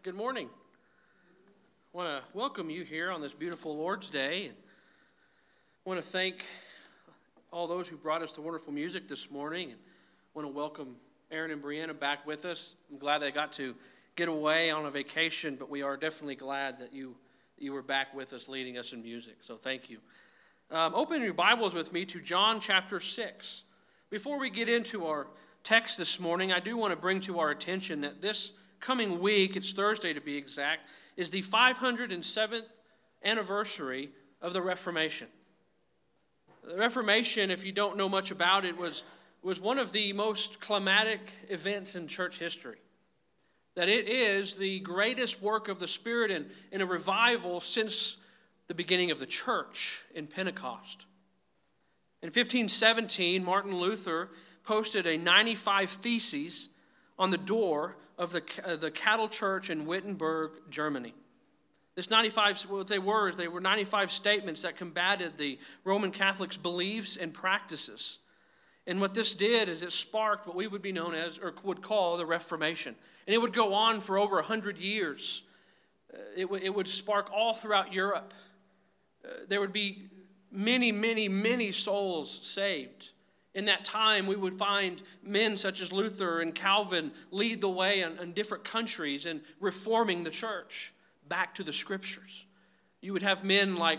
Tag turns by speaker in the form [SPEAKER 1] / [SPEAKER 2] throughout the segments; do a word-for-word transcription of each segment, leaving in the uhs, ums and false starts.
[SPEAKER 1] Good morning. I want to welcome you here on this beautiful Lord's Day. I want to thank all those who brought us the wonderful music this morning. And I want to welcome Aaron and Brianna back with us. I'm glad they got to get away on a vacation, but we are definitely glad that you you were back with us, leading us in music. So thank you. Um, open your Bibles with me to John chapter six. Before we get into our text this morning, I do want to bring to our attention that this coming week, it's Thursday to be exact, is the five hundred seventh anniversary of the Reformation. The Reformation, if you don't know much about it, was, was one of the most climatic events in church history. That it is the greatest work of the Spirit in, in a revival since the beginning of the church in Pentecost. In fifteen seventeen, Martin Luther posted a ninety-five theses on the door of the, uh, the cattle church in Wittenberg, Germany. This ninety-five, what they were, is they were ninety-five statements that combated the Roman Catholics' beliefs and practices. And what this did is it sparked what we would be known as, or would call, the Reformation. And it would go on for over one hundred years. Uh, it, w- it would spark all throughout Europe. Uh, there would be many, many, many souls saved. In that time, we would find men such as Luther and Calvin lead the way in, in different countries in reforming the church back to the Scriptures. You would have men like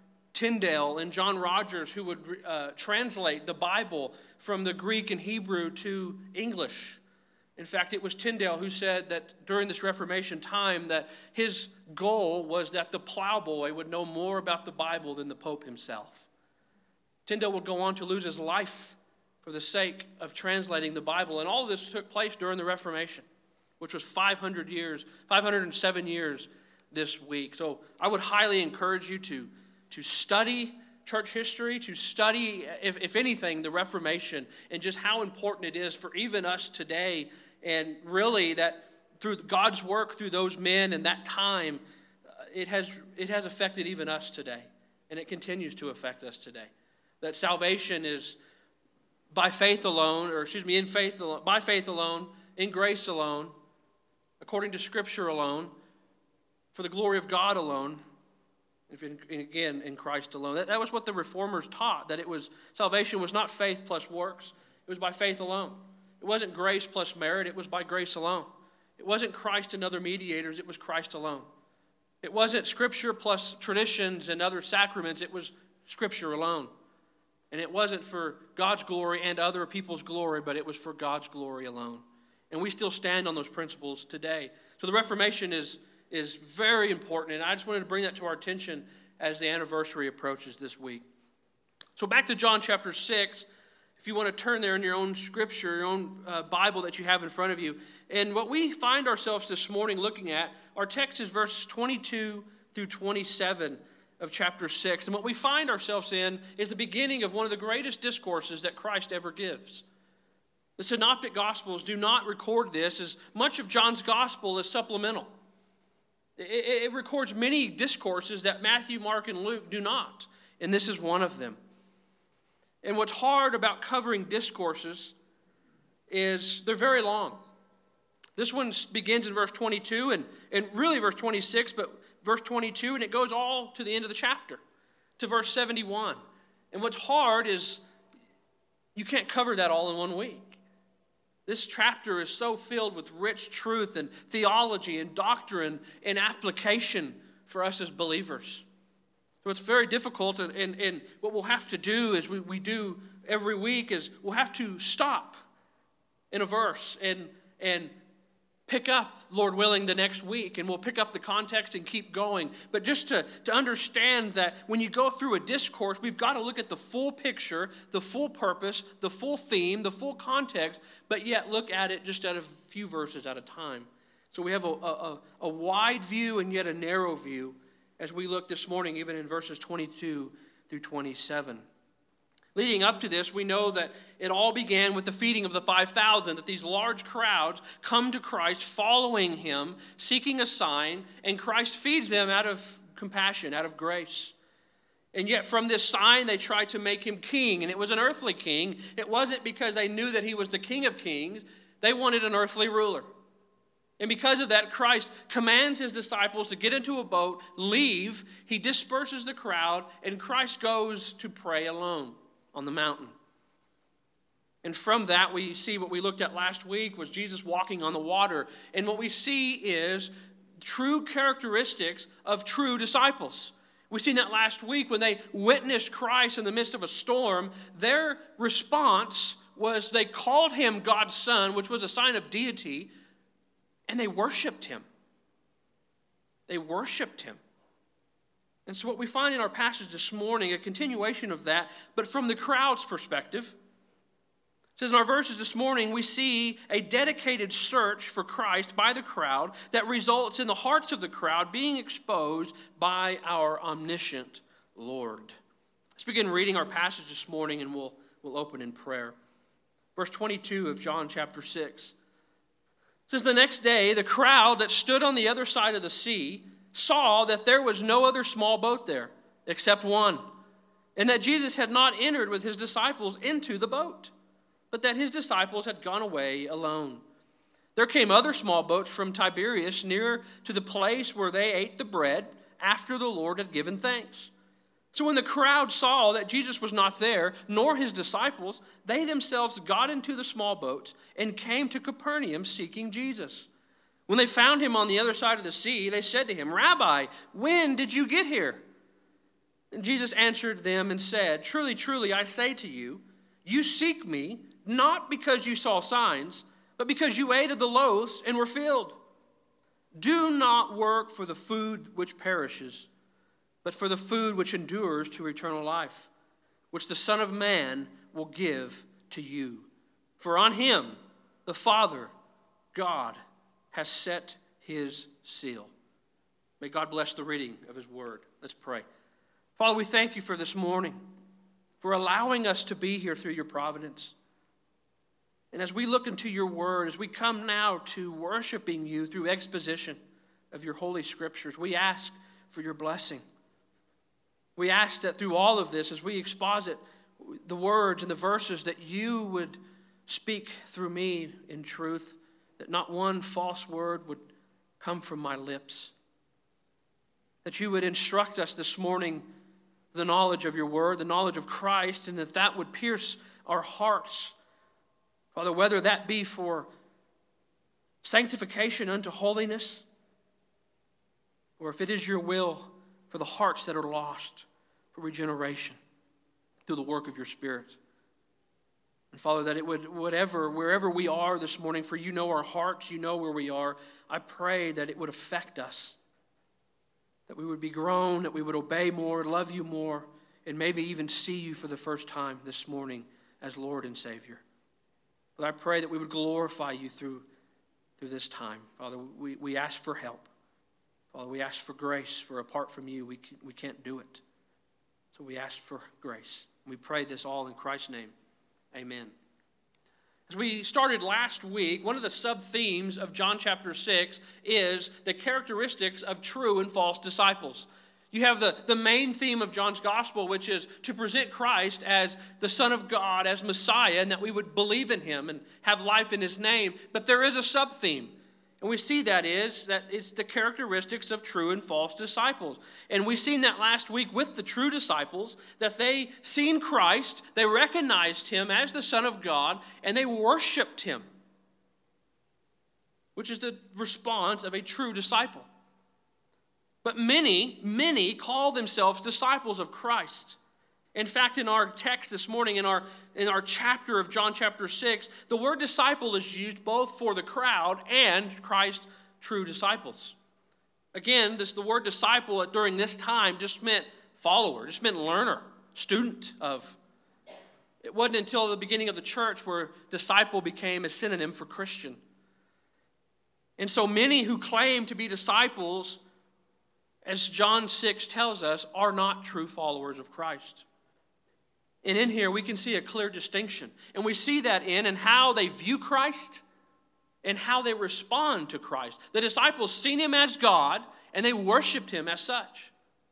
[SPEAKER 1] Tyndale and John Rogers who would uh, translate the Bible from the Greek and Hebrew to English. In fact, it was Tyndale who said that during this Reformation time that his goal was that the plowboy would know more about the Bible than the Pope himself. Tyndale would go on to lose his life for the sake of translating the Bible. And all of this took place during the Reformation, which was five hundred years, five hundred seven years this week. So I would highly encourage you to, to study church history, to study, if, if anything, the Reformation and just how important it is for even us today. And really that through God's work through those men and that time, it has, it has affected even us today. And it continues to affect us today. That salvation is by faith alone, or excuse me, in faith alone, by faith alone, in grace alone, according to Scripture alone, for the glory of God alone, and again, in Christ alone. That, that was what the Reformers taught, that it was salvation was not faith plus works. It was by faith alone. It wasn't grace plus merit. It was by grace alone. It wasn't Christ and other mediators. It was Christ alone. It wasn't Scripture plus traditions and other sacraments. It was Scripture alone. And it wasn't for God's glory and other people's glory, but it was for God's glory alone. And we still stand on those principles today. So the Reformation is, is very important, and I just wanted to bring that to our attention as the anniversary approaches this week. So back to John chapter six, if you want to turn there in your own scripture, your own uh, Bible that you have in front of you. And what we find ourselves this morning looking at, our text is verses twenty-two through twenty-seven of chapter six. And what we find ourselves in is the beginning of one of the greatest discourses that Christ ever gives. The Synoptic Gospels do not record this, as much of John's Gospel is supplemental. It, it, it records many discourses that Matthew, Mark, and Luke do not. And this is one of them. And what's hard about covering discourses is they're very long. This one begins in verse twenty-two and, and really verse twenty-six, but verse twenty-two, and it goes all to the end of the chapter, to verse seventy-one. And what's hard is you can't cover that all in one week. This chapter is so filled with rich truth and theology and doctrine and application for us as believers. So it's very difficult, and, and, and what we'll have to do is we, we do every week is we'll have to stop in a verse and and pick up, Lord willing, the next week, and we'll pick up the context and keep going. But just to, to understand that when you go through a discourse, we've got to look at the full picture, the full purpose, the full theme, the full context, but yet look at it just at a few verses at a time. So we have a, a, a wide view and yet a narrow view as we look this morning, even in verses twenty-two through twenty-seven. Leading up to this, we know that it all began with the feeding of the five thousand, that these large crowds come to Christ, following him, seeking a sign, and Christ feeds them out of compassion, out of grace. And yet from this sign, they tried to make him king, and it was an earthly king. It wasn't because they knew that he was the King of Kings. They wanted an earthly ruler. And because of that, Christ commands his disciples to get into a boat, leave. He disperses the crowd, and Christ goes to pray alone on the mountain. And from that, we see what we looked at last week was Jesus walking on the water. And what we see is true characteristics of true disciples. We seen that last week when they witnessed Christ in the midst of a storm. Their response was they called him God's Son, which was a sign of deity, and they worshiped him. They worshiped him. And so what we find in our passage this morning, a continuation of that, but from the crowd's perspective. It says in our verses this morning, we see a dedicated search for Christ by the crowd that results in the hearts of the crowd being exposed by our omniscient Lord. Let's begin reading our passage this morning, and we'll, we'll open in prayer. Verse twenty-two of John chapter six. It says, the next day, the crowd that stood on the other side of the sea saw that there was no other small boat there except one, and that Jesus had not entered with his disciples into the boat, but that his disciples had gone away alone. There came other small boats from Tiberias near to the place where they ate the bread after the Lord had given thanks. So when the crowd saw that Jesus was not there, nor his disciples, they themselves got into the small boats and came to Capernaum seeking Jesus. When they found him on the other side of the sea, they said to him, Rabbi, when did you get here? And Jesus answered them and said, Truly, truly, I say to you, you seek me not because you saw signs, but because you ate of the loaves and were filled. Do not work for the food which perishes, but for the food which endures to eternal life, which the Son of Man will give to you. For on him the Father, God, has set his seal. May God bless the reading of his word. Let's pray. Father, we thank you for this morning, for allowing us to be here through your providence. And as we look into your word, as we come now to worshiping you through exposition of your holy scriptures, we ask for your blessing. We ask that through all of this, as we exposit the words and the verses, that you would speak through me in truth, that not one false word would come from my lips. That you would instruct us this morning the knowledge of your word, the knowledge of Christ, and that that would pierce our hearts. Father, whether that be for sanctification unto holiness, or if it is your will for the hearts that are lost, for regeneration through the work of your Spirit. And Father, that it would, whatever, wherever we are this morning, for you know our hearts, you know where we are, I pray that it would affect us, that we would be grown, that we would obey more, love you more, and maybe even see you for the first time this morning as Lord and Savior. But I pray that we would glorify you through, through this time. Father, we, we ask for help. Father, we ask for grace, for apart from you, we, can, we can't do it. So we ask for grace. We pray this all in Christ's name. Amen. As we started last week, one of the sub-themes of John chapter six is the characteristics of true and false disciples. You have the, the main theme of John's gospel, which is to present Christ as the Son of God, as Messiah, and that we would believe in him and have life in his name. But there is a sub-theme. And we see that is that it's the characteristics of true and false disciples. And we've seen that last week with the true disciples, that they seen Christ, they recognized him as the Son of God, and they worshiped him, which is the response of a true disciple. But many, many call themselves disciples of Christ. In fact, in our text this morning, in our, in our chapter of John chapter six, the word disciple is used both for the crowd and Christ's true disciples. Again, this the word disciple during this time just meant follower, just meant learner, student of. It wasn't until the beginning of the church where disciple became a synonym for Christian. And so many who claim to be disciples, as John six tells us, are not true followers of Christ. And in here, we can see a clear distinction. And we see that in and how they view Christ and how they respond to Christ. The disciples seen him as God, and they worshiped him as such.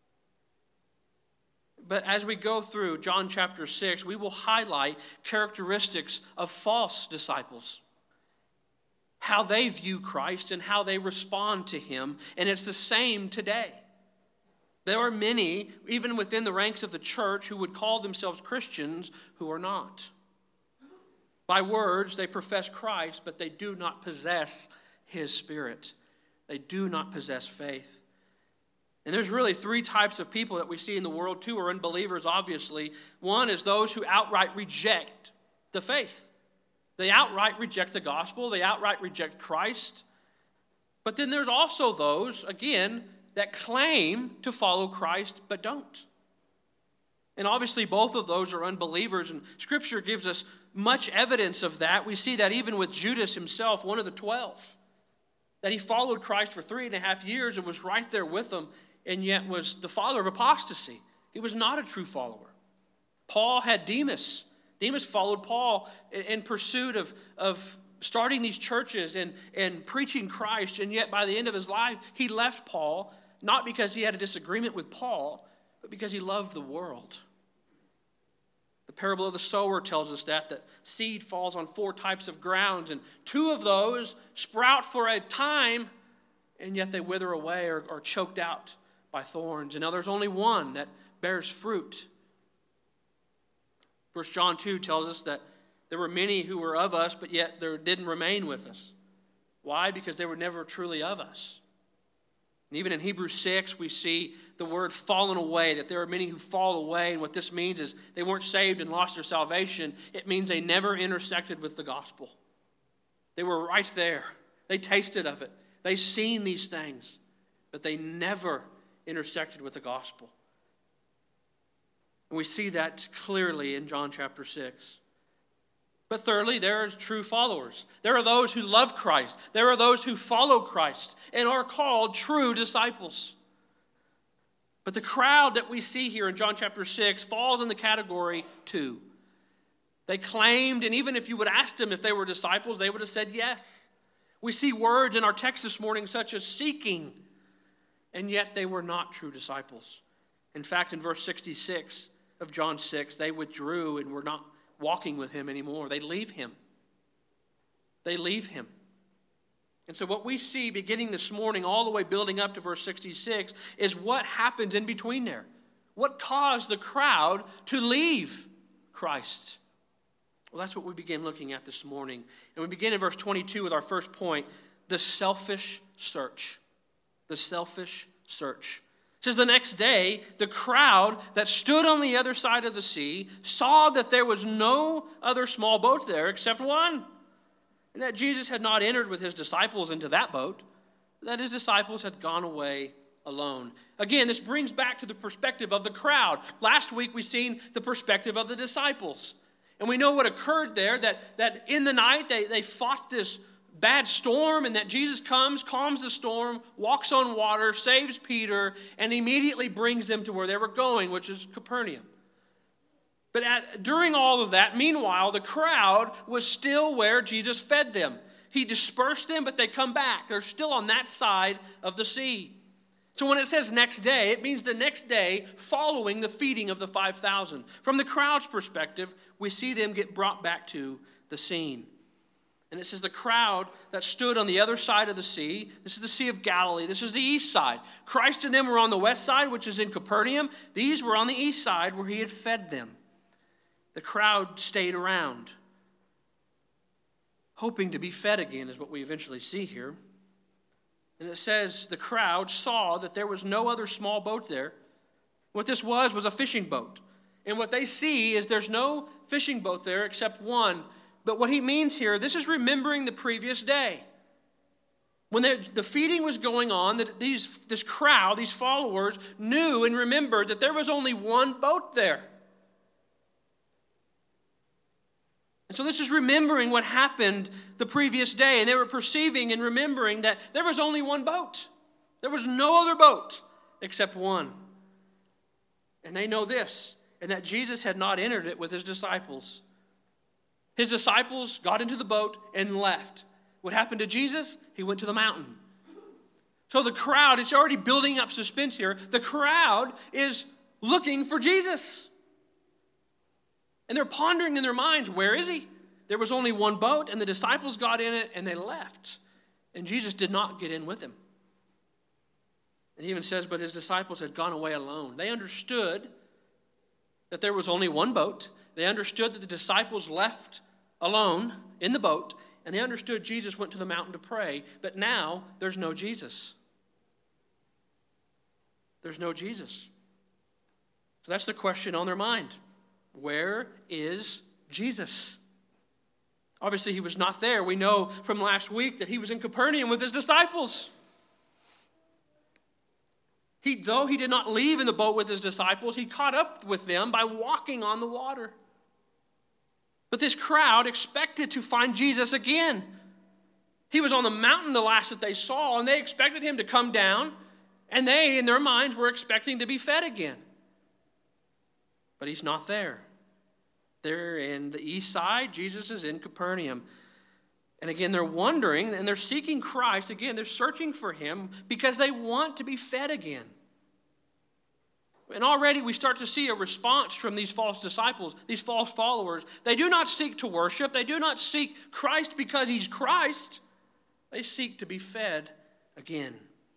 [SPEAKER 1] But as we go through John chapter six, we will highlight characteristics of false disciples. how they view Christ and how they respond to him, and it's the same today. There are many, even within the ranks of the church, who would call themselves Christians who are not. By words, they profess Christ, but they do not possess his Spirit. They do not possess faith. And there's really three types of people that we see in the world. Two are unbelievers, obviously. One is those who outright reject the faith. They outright reject the gospel. They outright reject Christ. But then there's also those, again, that claim to follow Christ but don't. And obviously both of those are unbelievers, and Scripture gives us much evidence of that. We see that even with Judas himself, one of the twelve, that he followed Christ for three and a half years and was right there with them, and yet was the father of apostasy. He was not a true follower. Paul had Demas. Demas followed Paul in pursuit of, of starting these churches and, and preaching Christ, and yet by the end of his life, he left Paul, not because he had a disagreement with Paul, but because he loved the world. The parable of the sower tells us that, that seed falls on four types of grounds, and two of those sprout for a time, and yet they wither away or are choked out by thorns. And now there's only one that bears fruit. First John two tells us that there were many who were of us, but yet they didn't remain with us. Why? Because they were never truly of us. And even in Hebrews six, we see the word fallen away, that there are many who fall away. And what this means is they weren't saved and lost their salvation. It means they never intersected with the gospel. They were right there. They tasted of it. They seen these things, but they never intersected with the gospel. And we see that clearly in John chapter six. But thirdly, there are true followers. There are those who love Christ. There are those who follow Christ and are called true disciples. But the crowd that we see here in John chapter six falls in the category two. They claimed, and even if you would ask them if they were disciples, they would have said yes. We see words in our text this morning such as seeking, and yet they were not true disciples. In fact, in verse sixty-six of John six, they withdrew and were not walking with him anymore. They leave him. They leave him. And so what we see beginning this morning all the way building up to verse sixty-six is what happens in between there. What caused the crowd to leave Christ? Well, that's what we begin looking at this morning. And we begin in verse twenty-two with our first point, the selfish search. The selfish search. It says, the next day, the crowd that stood on the other side of the sea saw that there was no other small boat there except one, and that Jesus had not entered with his disciples into that boat, that his disciples had gone away alone. Again, this brings back to the perspective of the crowd. Last week, we seen the perspective of the disciples. And we know what occurred there, that, that in the night, they, they fought this bad storm, and that Jesus comes, calms the storm, walks on water, saves Peter, and immediately brings them to where they were going, which is Capernaum. But at, during all of that, meanwhile, the crowd was still where Jesus fed them. He dispersed them, but they come back. They're still on that side of the sea. So when it says next day, it means the next day following the feeding of the five thousand. From the crowd's perspective, we see them get brought back to the scene. And it says the crowd that stood on the other side of the sea, this is the Sea of Galilee, this is the east side. Christ and them were on the west side, which is in Capernaum. These were on the east side where he had fed them. The crowd stayed around, hoping to be fed again, is what we eventually see here. And it says the crowd saw that there was no other small boat there. What this was was a fishing boat. And what they see is there's no fishing boat there except one. But what he means here, this is remembering the previous day. When the feeding was going on, that these, this crowd, these followers, knew and remembered that there was only one boat there. And so this is remembering what happened the previous day. And they were perceiving and remembering that there was only one boat. There was no other boat except one. And they know this, and that Jesus had not entered it with his disciples. His disciples got into the boat and left. What happened to Jesus? He went to the mountain. So the crowd, it's already building up suspense here. The crowd is looking for Jesus. And they're pondering in their minds, where is he? there was only one boat, and the disciples got in it, and they left. And Jesus did not get in with them. It even says, but his disciples had gone away alone. They understood that there was only one boat. They understood that the disciples left alone in the boat, and they understood Jesus went to the mountain to pray. But now, there's no Jesus. There's no Jesus. So that's the question on their mind. Where is Jesus? Obviously, he was not there. We know from last week that he was in Capernaum with his disciples. He, though he did not leave in the boat with his disciples, he caught up with them by walking on the water. But this crowd expected to find Jesus again. He was on the mountain the last that they saw, and they expected him to come down, and they, in their minds, were expecting to be fed again. But he's not there. They're in the east side. Jesus is in Capernaum. And again, they're wondering, and they're seeking Christ. Again, they're searching for him because they want to be fed again. And already we start to see a response from these false disciples, these false followers. They do not seek to worship. They do not seek Christ because he's Christ. They seek to be fed again.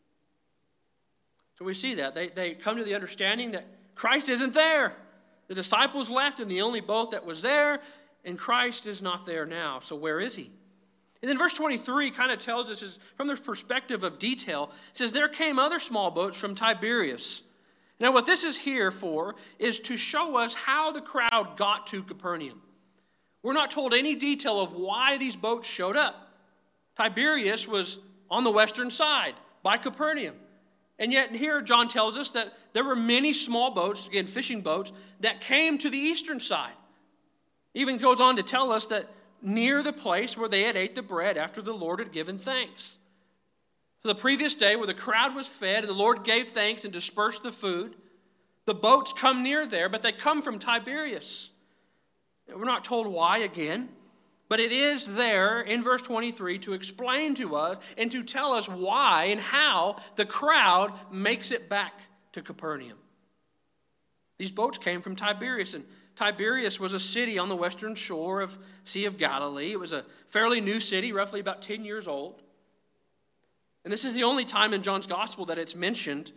[SPEAKER 1] So we see that. They, they come to the understanding that Christ isn't there. The disciples left in the only boat that was there, and Christ is not there now. So where is he? And then verse twenty-three kind of tells us, is from the perspective of detail, it says, there came other small boats from Tiberias. Now what this is here for is to show us how the crowd got to Capernaum. We're not told any detail of why these boats showed up. Tiberias was on the western side by Capernaum. And yet here John tells us that there were many small boats, again fishing boats, that came to the eastern side. Even goes on to tell us that near the place where they had ate the bread after the Lord had given thanks. So the previous day where the crowd was fed and the Lord gave thanks and dispersed the food, the boats come near there, but they come from Tiberias. We're not told why again, but it is there in verse twenty-three to explain to us and to tell us why and how the crowd makes it back to Capernaum. These boats came from Tiberias, and Tiberias was a city on the western shore of Sea of Galilee. It was a fairly new city, roughly about ten years old. And this is the only time in John's gospel that it's mentioned,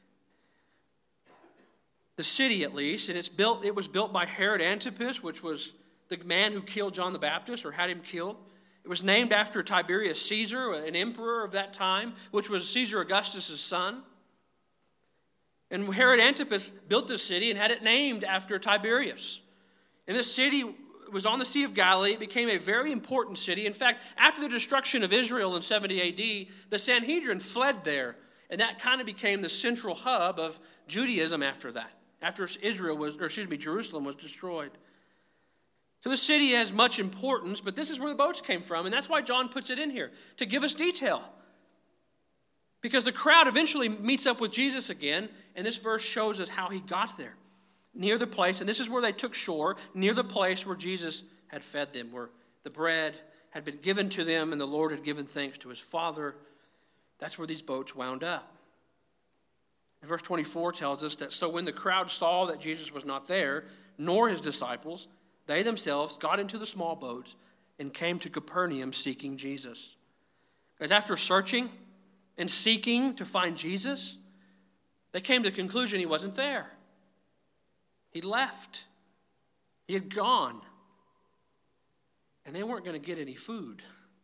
[SPEAKER 1] the city at least, and it's built. It was built by Herod Antipas, which was the man who killed John the Baptist or had him killed. It was named after Tiberius Caesar, an emperor of that time, which was Caesar Augustus' son. And Herod Antipas built this city and had it named after Tiberius. And this city was on the Sea of Galilee. It became a very important city. In fact, after the destruction of Israel in seventy A D, the Sanhedrin fled there. And that kind of became the central hub of Judaism after that, after Israel was, or excuse me, Jerusalem was destroyed. So the city has much importance, but this is where the boats came from, and that's why John puts it in here, to give us detail. Because the crowd eventually meets up with Jesus again, and this verse shows us how he got there. Near the place, and this is where they took shore, near the place where Jesus had fed them, where the bread had been given to them and the Lord had given thanks to his Father. That's where these boats wound up. And verse twenty-four tells us that, so when the crowd saw that Jesus was not there, nor his disciples, they themselves got into the small boats and came to Capernaum seeking Jesus. Guys, after searching and seeking to find Jesus, they came to the conclusion he wasn't there. He left. He had gone. And they weren't going to get any food.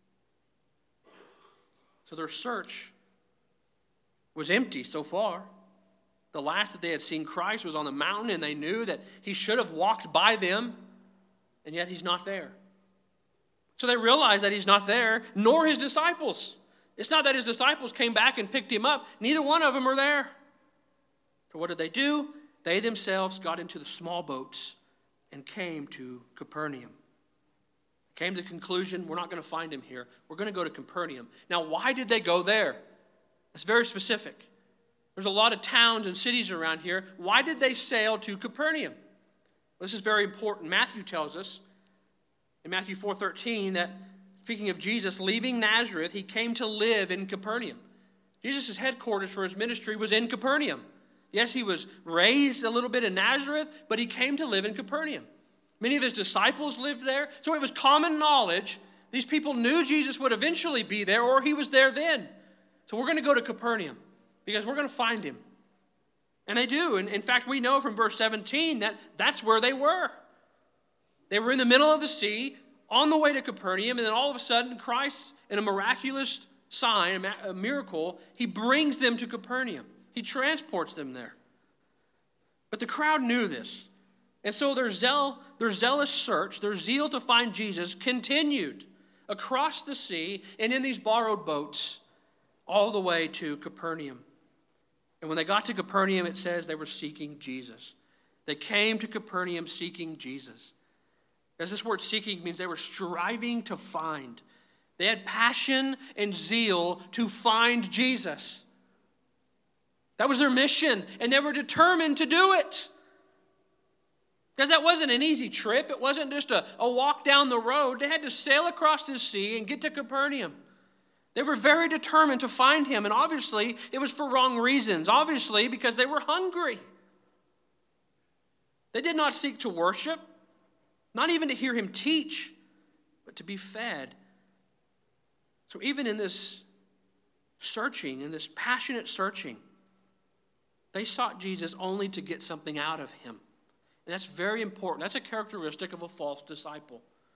[SPEAKER 1] So their search was empty so far. The last that they had seen Christ was on the mountain, and they knew that he should have walked by them, and yet he's not there. So they realized that he's not there, nor his disciples. It's not that his disciples came back and picked him up. Neither one of them are there. So what did they do? They themselves got into the small boats and came to Capernaum. Came to the conclusion, we're not going to find him here. We're going to go to Capernaum. Now, why did they go there? It's very specific. There's a lot of towns and cities around here. Why did they sail to Capernaum? Well, this is very important. Matthew tells us in Matthew four thirteen that, speaking of Jesus leaving Nazareth, he came to live in Capernaum. Jesus' headquarters for his ministry was in Capernaum. Yes, he was raised a little bit in Nazareth, but he came to live in Capernaum. Many of his disciples lived there. So it was common knowledge. These people knew Jesus would eventually be there, or he was there then. So we're going to go to Capernaum because we're going to find him. And they do. And in fact, we know from verse seventeen that that's where they were. They were in the middle of the sea, on the way to Capernaum, and then all of a sudden, Christ, in a miraculous sign, a miracle, he brings them to Capernaum. He transports them there. But the crowd knew this. And so their zeal, their zealous search, their zeal to find Jesus continued across the sea and in these borrowed boats all the way to Capernaum. And when they got to Capernaum, it says they were seeking Jesus. They came to Capernaum seeking Jesus. As this word seeking means they were striving to find. They had passion and zeal to find Jesus. That was their mission, and they were determined to do it. Because that wasn't an easy trip. It wasn't just a, a walk down the road. They had to sail across the sea and get to Capernaum. They were very determined to find him, and obviously it was for wrong reasons. Obviously because they were hungry. They did not seek to worship, not even to hear him teach, but to be fed. So even in this searching, in this passionate searching, they sought Jesus only to get something out of him. And that's very important. That's a characteristic of a false disciple.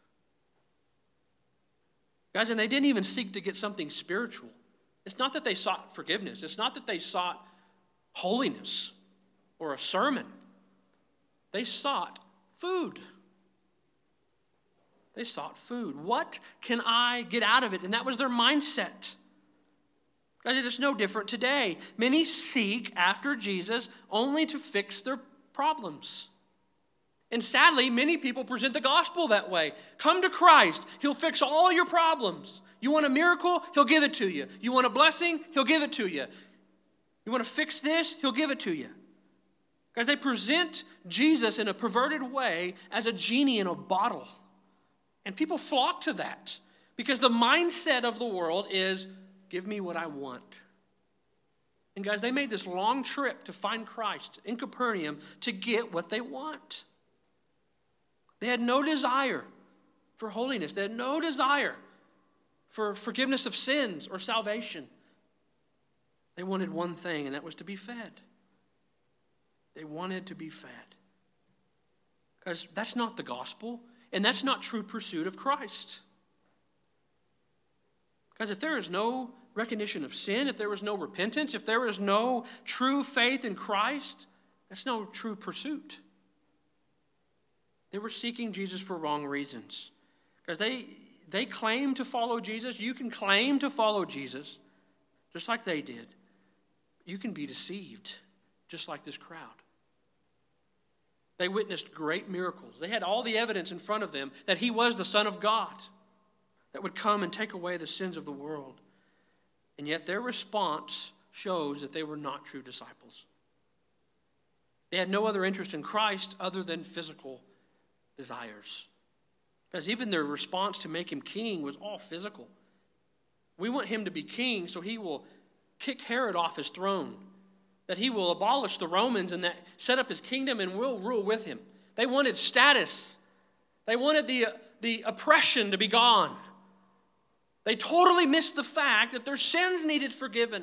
[SPEAKER 1] Guys, and they didn't even seek to get something spiritual. It's not that they sought forgiveness. It's not that they sought holiness or a sermon. They sought food. They sought food. What can I get out of it? And that was their mindset. Guys, it is no different today. Many seek after Jesus only to fix their problems. And sadly, many people present the gospel that way. Come to Christ. He'll fix all your problems. You want a miracle? He'll give it to you. You want a blessing? He'll give it to you. You want to fix this? He'll give it to you. Guys, they present Jesus in a perverted way as a genie in a bottle. And people flock to that because the mindset of the world is, give me what I want. And guys, they made this long trip to find Christ in Capernaum to get what they want. They had no desire for holiness. They had no desire for forgiveness of sins or salvation. They wanted one thing, and that was to be fed. They wanted to be fed. Because that's not the gospel, and that's not true pursuit of Christ. Because if there is no recognition of sin, if there was no repentance, if there is no true faith in Christ, that's no true pursuit. They were seeking Jesus for wrong reasons. Because they, they claim to follow Jesus. You can claim to follow Jesus, just like they did. You can be deceived, just like this crowd. They witnessed great miracles. They had all the evidence in front of them that he was the Son of God that would come and take away the sins of the world. And yet their response shows that they were not true disciples. They had no other interest in Christ other than physical desires. Because even their response to make him king was all physical. We want him to be king so he will kick Herod off his throne, that he will abolish the Romans and that set up his kingdom and we'll rule with him. They wanted status. They wanted the, the oppression to be gone. They totally missed the fact that their sins needed forgiven.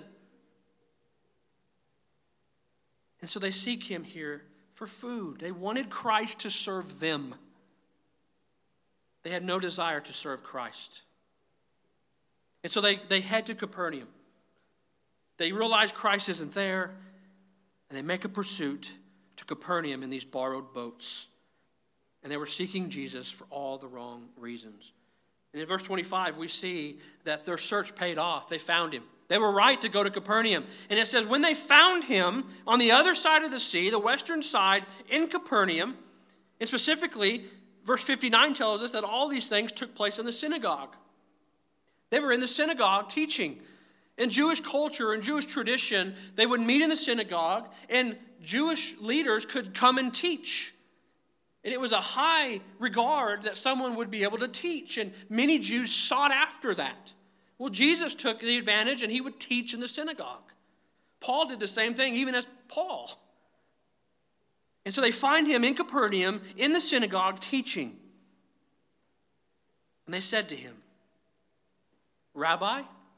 [SPEAKER 1] And so they seek him here for food. They wanted Christ to serve them. They had no desire to serve Christ. And so they, they head to Capernaum. They realize Christ isn't there, and they make a pursuit to Capernaum in these borrowed boats. And they were seeking Jesus for all the wrong reasons. And in verse twenty-five, we see that their search paid off. They found him. They were right to go to Capernaum. And it says, when they found him on the other side of the sea, the western side, in Capernaum, and specifically, verse fifty-nine tells us that all these things took place in the synagogue. They were in the synagogue teaching. In Jewish culture and Jewish tradition, they would meet in the synagogue, and Jewish leaders could come and teach. And it was a high regard that someone would be able to teach, and many Jews sought after that. Well, Jesus took the advantage, and he would teach in the synagogue. Paul did the same thing, even as Paul. And so they find him in Capernaum, in the synagogue, teaching. And they said to him, Rabbi,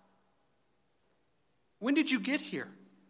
[SPEAKER 1] when did you get here?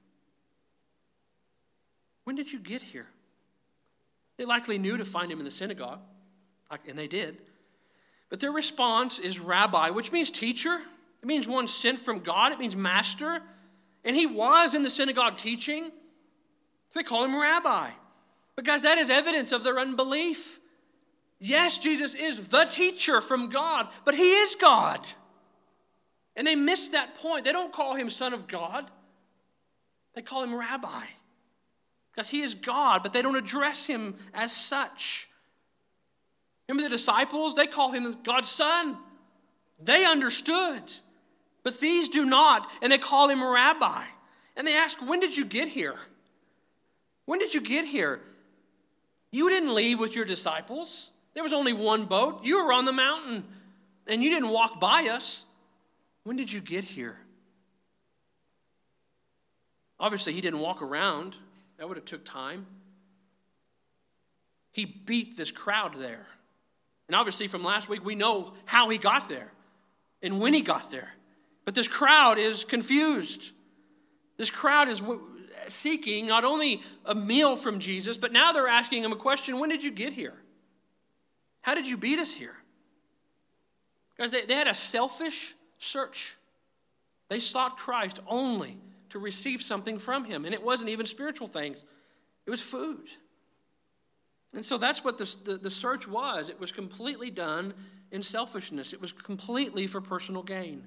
[SPEAKER 1] When did you get here? They likely knew to find him in the synagogue, and they did. But their response is Rabbi, which means teacher. It means one sent from God. It means master. And he was in the synagogue teaching. They call him Rabbi. But guys, that is evidence of their unbelief. Yes, Jesus is the teacher from God, but he is God. And they miss that point. They don't call him Son of God. They call him Rabbi. Because he is God, but they don't address him as such. Remember the disciples? They call him God's Son. They understood. But these do not, and they call him Rabbi. And they ask, when did you get here? When did you get here? You didn't leave with your disciples. There was only one boat. You were on the mountain, and you didn't walk by us. When did you get here? Obviously, he didn't walk around. That would have took time. He beat this crowd there. And obviously from last week, we know how he got there and when he got there. But this crowd is confused. This crowd is seeking not only a meal from Jesus, but now they're asking him a question, when did you get here? How did you beat us here? Guys, they, they had a selfish search. They sought Christ only to receive something from him. And it wasn't even spiritual things. It was food. And so that's what this, the, the search was. It was completely done in selfishness. It was completely for personal gain.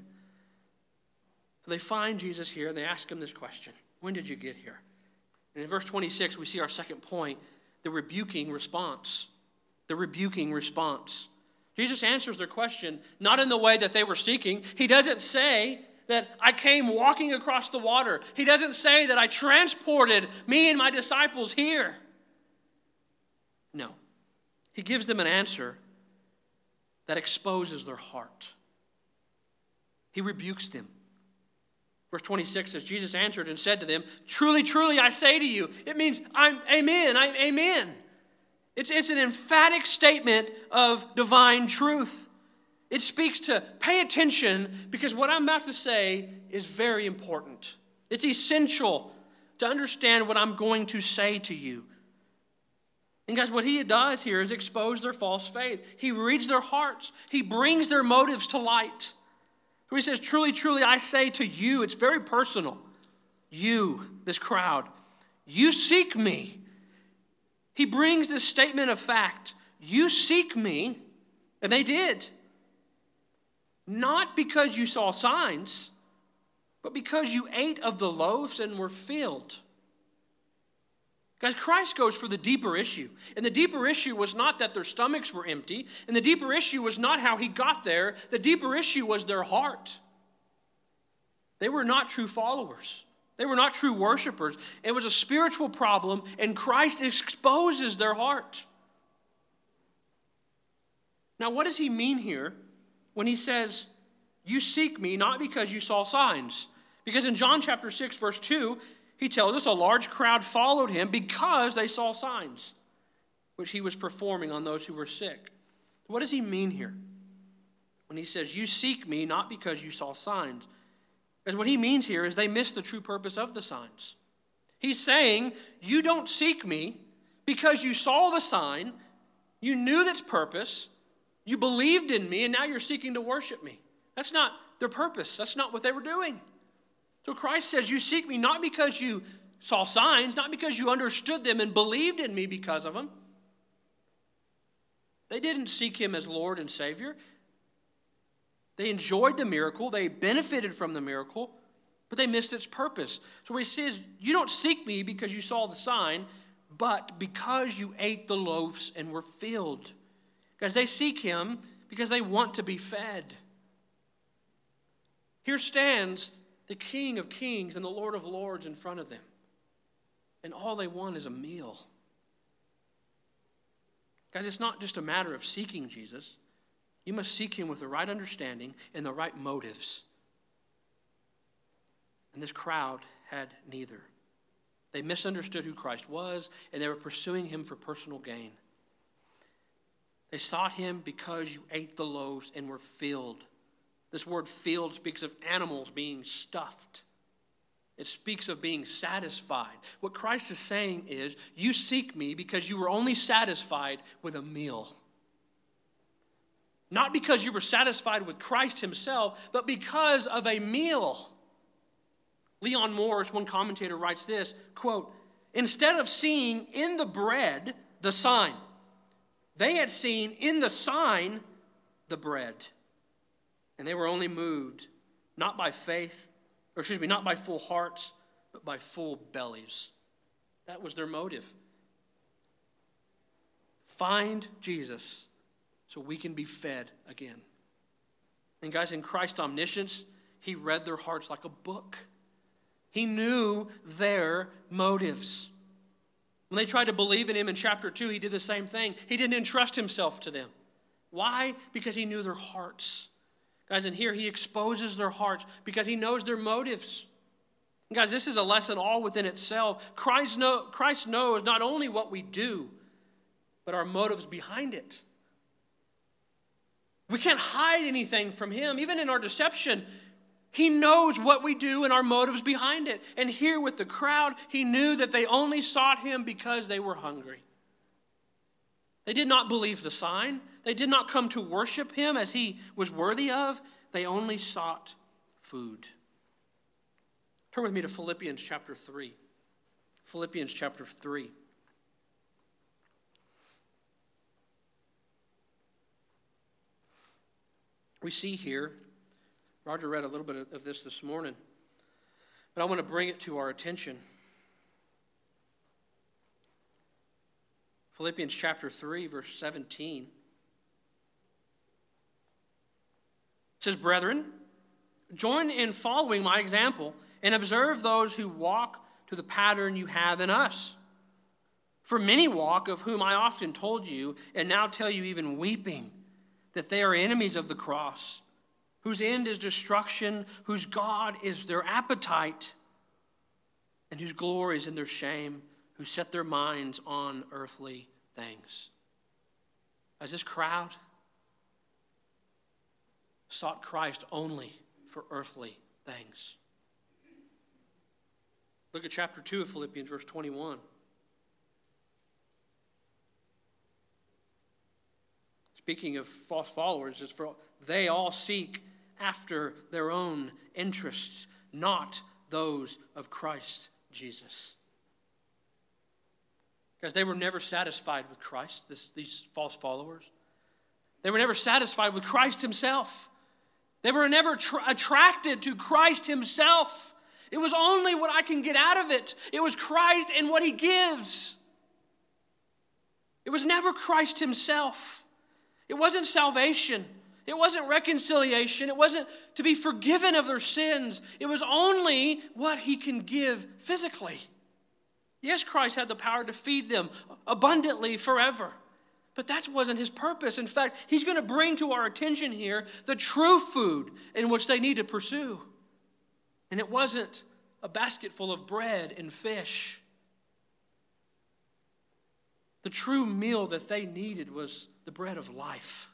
[SPEAKER 1] So they find Jesus here and they ask him this question. When did you get here? And in verse twenty-six, we see our second point, the rebuking response. The rebuking response. Jesus answers their question not in the way that they were seeking. He doesn't say that I came walking across the water. He doesn't say that I transported me and my disciples here. No. He gives them an answer that exposes their heart. He rebukes them. Verse twenty-six says, Jesus answered and said to them, truly, truly, I say to you. It means, I'm amen, I'm amen. It's, it's an emphatic statement of divine truth. It speaks to pay attention because what I'm about to say is very important. It's essential to understand what I'm going to say to you. And guys, what he does here is expose their false faith. He reads their hearts. He brings their motives to light. So he says, truly, truly, I say to you, it's very personal. You, this crowd, you seek me. He brings this statement of fact. You seek me, and they did. Not because you saw signs, but because you ate of the loaves and were filled. Guys, Christ goes for the deeper issue. And the deeper issue was not that their stomachs were empty. And the deeper issue was not how he got there. The deeper issue was their heart. They were not true followers. They were not true worshipers. It was a spiritual problem, and Christ exposes their heart. Now, what does he mean here when he says, you seek me not because you saw signs? Because in John chapter six, verse two, he tells us a large crowd followed him because they saw signs, which he was performing on those who were sick. What does he mean here when he says, you seek me not because you saw signs? Because what he means here is they missed the true purpose of the signs. He's saying, you don't seek me because you saw the sign, you knew its purpose, you believed in me, and now you're seeking to worship me. That's not their purpose. That's not what they were doing. So Christ says, you seek me not because you saw signs, not because you understood them and believed in me because of them. They didn't seek him as Lord and Savior. They enjoyed the miracle. They benefited from the miracle, but they missed its purpose. So he says, you don't seek me because you saw the sign, but because you ate the loaves and were filled. Because they seek him because they want to be fed. Here stands the King of Kings and the Lord of Lords in front of them. And all they want is a meal. Guys, it's not just a matter of seeking Jesus. You must seek him with the right understanding and the right motives. And this crowd had neither. They misunderstood who Christ was, and they were pursuing him for personal gain. They sought him because you ate the loaves and were filled. This word filled speaks of animals being stuffed. It speaks of being satisfied. What Christ is saying is, you seek me because you were only satisfied with a meal. Not because you were satisfied with Christ himself, but because of a meal. Leon Morris, one commentator, writes this, quote, instead of seeing in the bread the sign, they had seen in the sign the bread. And they were only moved, not by faith, or excuse me, not by full hearts, but by full bellies. That was their motive. Find Jesus so we can be fed again. And guys, in Christ's omniscience, he read their hearts like a book. He knew their motives. When they tried to believe in him in chapter two, he did the same thing. He didn't entrust himself to them. Why? Because he knew their hearts. Guys, and here he exposes their hearts because he knows their motives. And guys, this is a lesson all within itself. Christ, know, Christ knows not only what we do, but our motives behind it. We can't hide anything from him. Even in our deception, he knows what we do and our motives behind it. And here with the crowd, he knew that they only sought him because they were hungry. They did not believe the sign. They did not come to worship him as he was worthy of. They only sought food. Turn with me to Philippians chapter three. Philippians chapter three. We see here, Roger read a little bit of this this morning, but I want to bring it to our attention. Philippians chapter three, verse seventeen. It says, brethren, join in following my example and observe those who walk to the pattern you have in us. For many walk, of whom I often told you, and now tell you even weeping, that they are enemies of the cross, whose end is destruction, whose God is their appetite, and whose glory is in their shame, who set their minds on earthly things. As this crowd sought Christ only for earthly things. Look at chapter two of Philippians, verse twenty-one. Speaking of false followers, is for they all seek after their own interests, not those of Christ Jesus. Because they were never satisfied with Christ, this, these false followers. They were never satisfied with Christ himself. They were never tra- attracted to Christ himself. It was only what I can get out of it. It was Christ and what he gives. It was never Christ himself. It wasn't salvation. It wasn't reconciliation. It wasn't to be forgiven of their sins. It was only what he can give physically. Yes, Christ had the power to feed them abundantly forever. But that wasn't his purpose. In fact, he's going to bring to our attention here the true food in which they need to pursue. And it wasn't a basket full of bread and fish. The true meal that they needed was the bread of life,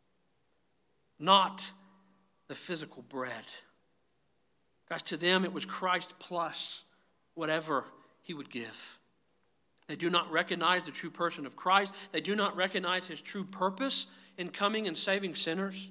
[SPEAKER 1] not the physical bread. Guys, to them it was Christ plus whatever he would give. They do not recognize the true person of Christ. They do not recognize his true purpose in coming and saving sinners.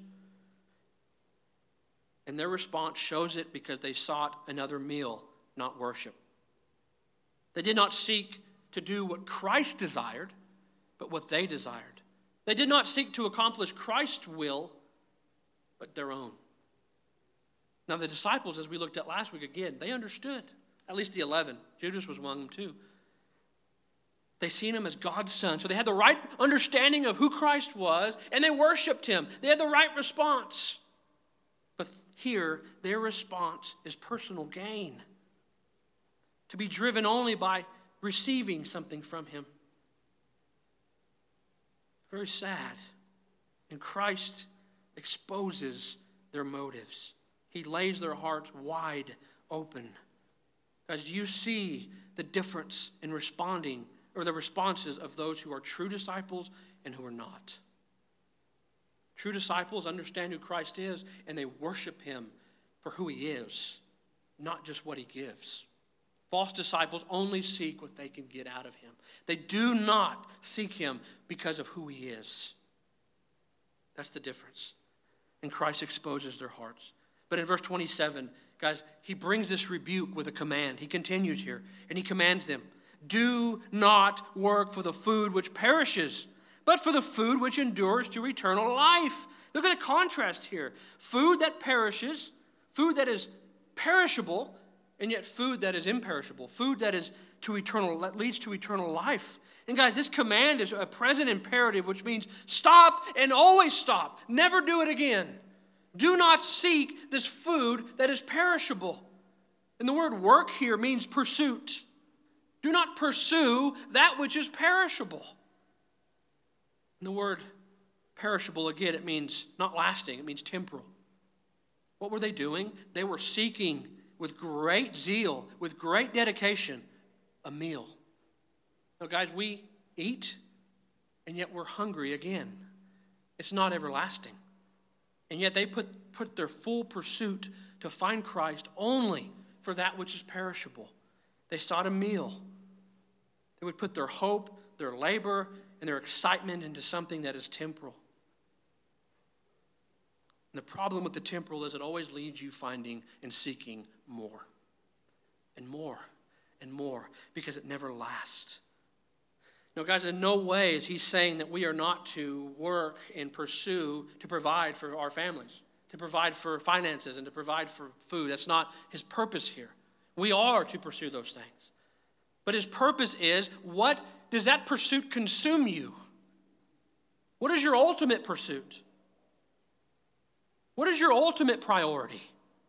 [SPEAKER 1] And their response shows it because they sought another meal, not worship. They did not seek to do what Christ desired, but what they desired. They did not seek to accomplish Christ's will, but their own. Now the disciples, as we looked at last week again, they understood. At least the eleven. Judas was among them too. They seen him as God's son. So they had the right understanding of who Christ was, and they worshiped him. They had the right response. But here, their response is personal gain. To be driven only by receiving something from him. Very sad. And Christ exposes their motives. He lays their hearts wide open. Guys, do you see the difference in responding, or the responses of those who are true disciples and who are not. True disciples understand who Christ is, and they worship him for who he is, not just what he gives. False disciples only seek what they can get out of him. They do not seek him because of who he is. That's the difference. And Christ exposes their hearts. But in verse twenty-seven, guys, he brings this rebuke with a command. He continues here, and he commands them, do not work for the food which perishes, but for the food which endures to eternal life. Look at the contrast here. Food that perishes, food that is perishable, and yet food that is imperishable, food that is to eternal, that leads to eternal life. And guys, this command is a present imperative, which means stop and always stop. Never do it again. Do not seek this food that is perishable. And the word work here means pursuit. Do not pursue that which is perishable. And the word perishable, again, it means not lasting. It means temporal. What were they doing? They were seeking with great zeal, with great dedication, a meal. Now, guys, we eat, and yet we're hungry again. It's not everlasting. And yet they put, put their full pursuit to find Christ only for that which is perishable. They sought a meal. They would put their hope, their labor, and their excitement into something that is temporal. And the problem with the temporal is it always leads you finding and seeking more and more and more because it never lasts. Now, guys, in no way is he saying that we are not to work and pursue to provide for our families, to provide for finances and to provide for food. That's not his purpose here. We are to pursue those things. But his purpose is, what does that pursuit consume you? What is your ultimate pursuit? What is your ultimate priority?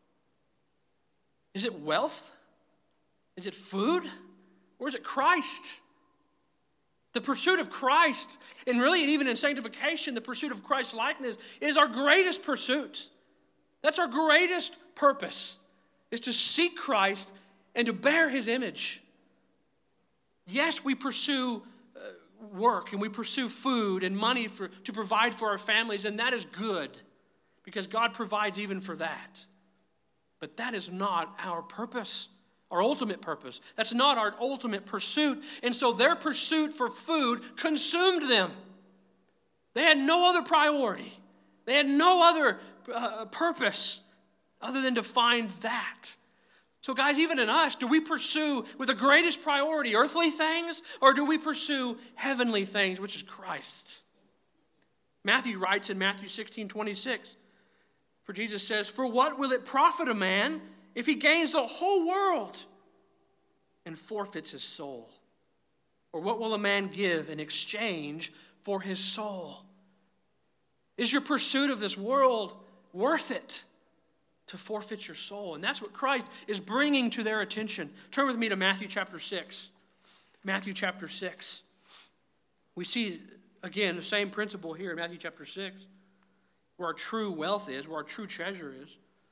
[SPEAKER 1] Is it wealth? Is it food? Or is it Christ? The pursuit of Christ, and really even in sanctification, the pursuit of Christ's likeness is our greatest pursuit. That's our greatest purpose, is to seek Christ and to bear his image. Yes, we pursue uh, work and we pursue food and money for, to provide for our families, and that is good because God provides even for that. But that is not our purpose, our ultimate purpose. That's not our ultimate pursuit. And so their pursuit for food consumed them. They had no other priority. They had no other uh, purpose other than to find that. So guys, even in us, do we pursue with the greatest priority earthly things, or do we pursue heavenly things, which is Christ? Matthew writes in Matthew sixteen twenty-six, for Jesus says, for what will it profit a man if he gains the whole world and forfeits his soul? Or what will a man give in exchange for his soul? Is your pursuit of this world worth it to forfeit your soul? And that's what Christ is bringing to their attention. Turn with me to Matthew chapter six. Matthew chapter six. We see, again, the same principle here in Matthew chapter six, where our true wealth is, where our true treasure is.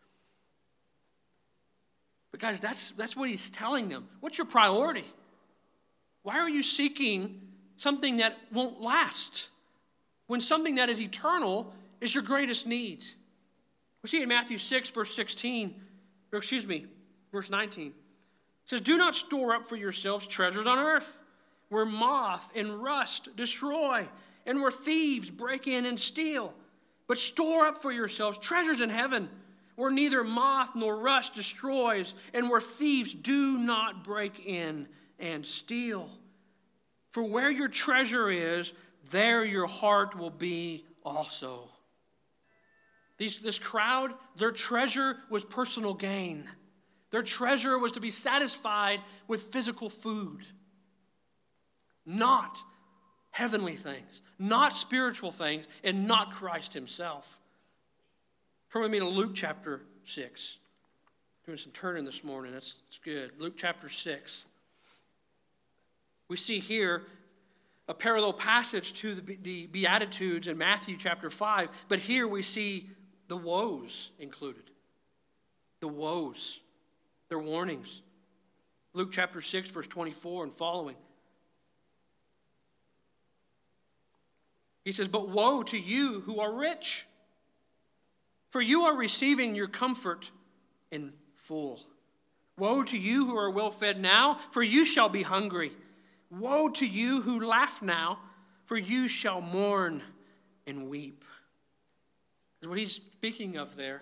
[SPEAKER 1] But guys, that's, that's what he's telling them. What's your priority? Why are you seeking something that won't last when something that is eternal is your greatest need? We see in Matthew six, verse sixteen, or excuse me, verse nineteen. It says, do not store up for yourselves treasures on earth, where moth and rust destroy, and where thieves break in and steal. But store up for yourselves treasures in heaven, where neither moth nor rust destroys, and where thieves do not break in and steal. For where your treasure is, there your heart will be also. These, this crowd, their treasure was personal gain. Their treasure was to be satisfied with physical food, not heavenly things, not spiritual things, and not Christ himself. Turn with me to Luke chapter six. Doing some turning this morning. That's, that's good. Luke chapter six. We see here a parallel passage to the, the Beatitudes in Matthew chapter five, but here we see the woes included. The woes. They're warnings. Luke chapter six, verse twenty-four and following. He says, "But woe to you who are rich, for you are receiving your comfort in full. Woe to you who are well fed now, for you shall be hungry. Woe to you who laugh now, for you shall mourn and weep." That's what he's speaking of there.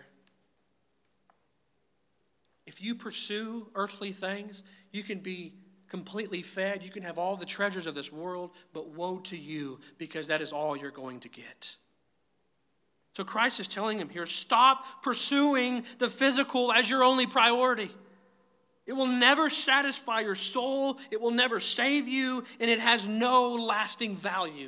[SPEAKER 1] If you pursue earthly things, you can be completely fed. You can have all the treasures of this world, but woe to you, because that is all you're going to get. So Christ is telling him here, stop pursuing the physical as your only priority. It will never satisfy your soul. It will never save you, and it has no lasting value.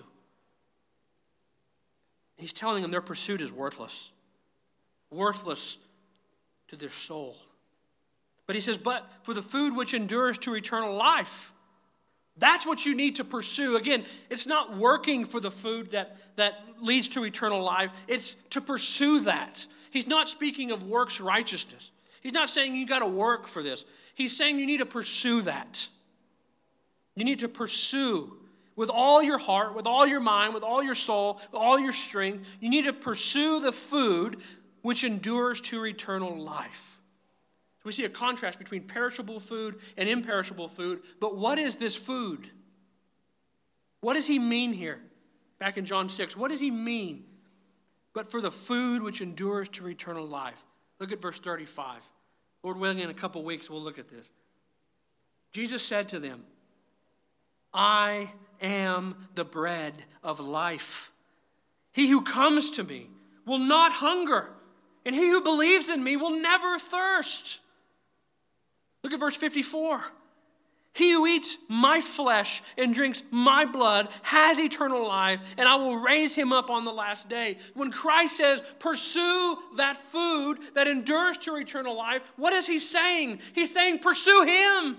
[SPEAKER 1] He's telling them their pursuit is worthless. Worthless to their soul. But he says, but for the food which endures to eternal life, that's what you need to pursue. Again, it's not working for the food that, that leads to eternal life. It's to pursue that. He's not speaking of works righteousness. He's not saying you got to work for this. He's saying you need to pursue that. You need to pursue with all your heart, with all your mind, with all your soul, with all your strength. You need to pursue the food which endures to eternal life. We see a contrast between perishable food and imperishable food. But what is this food? What does he mean here? Back in John six, what does he mean? But for the food which endures to eternal life. Look at verse thirty-five. Lord willing, in a couple weeks, we'll look at this. Jesus said to them, "I am the bread of life. He who comes to me will not hunger, and he who believes in me will never thirst." Look at verse fifty-four. "He who eats my flesh and drinks my blood has eternal life, and I will raise him up on the last day." When Christ says, pursue that food that endures to eternal life, what is he saying? He's saying, pursue him.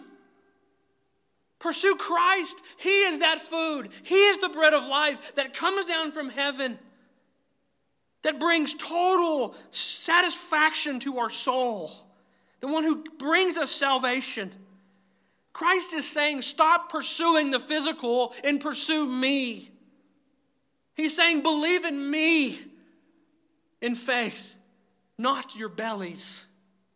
[SPEAKER 1] Pursue Christ. He is that food. He is the bread of life that comes down from heaven, that brings total satisfaction to our soul. The one who brings us salvation. Christ is saying, stop pursuing the physical and pursue me. He's saying, believe in me in faith, not your bellies.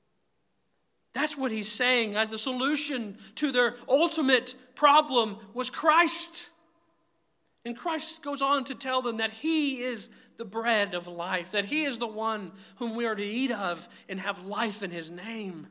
[SPEAKER 1] That's what he's saying as the solution to their ultimate problem was Christ. And Christ goes on to tell them that he is the bread of life, that he is the one whom we are to eat of and have life in his name.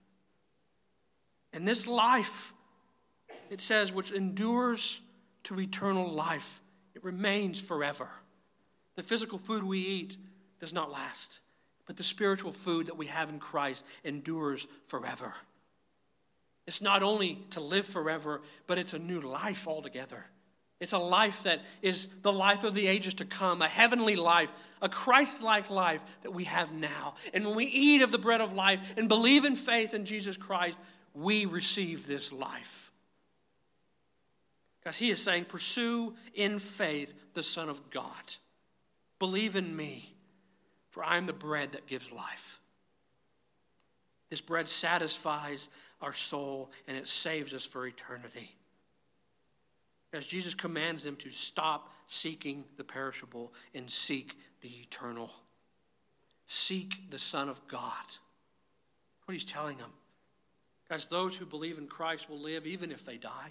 [SPEAKER 1] And this life, it says, which endures to eternal life, it remains forever. The physical food we eat does not last, but the spiritual food that we have in Christ endures forever. It's not only to live forever, but it's a new life altogether. It's a life that is the life of the ages to come, a heavenly life, a Christ-like life that we have now. And when we eat of the bread of life and believe in faith in Jesus Christ, we receive this life. Because he is saying, pursue in faith the Son of God. Believe in me, for I am the bread that gives life. This bread satisfies our soul and it saves us for eternity. As Jesus commands them to stop seeking the perishable and seek the eternal. Seek the Son of God. What he's telling them. Guys, those who believe in Christ will live even if they die.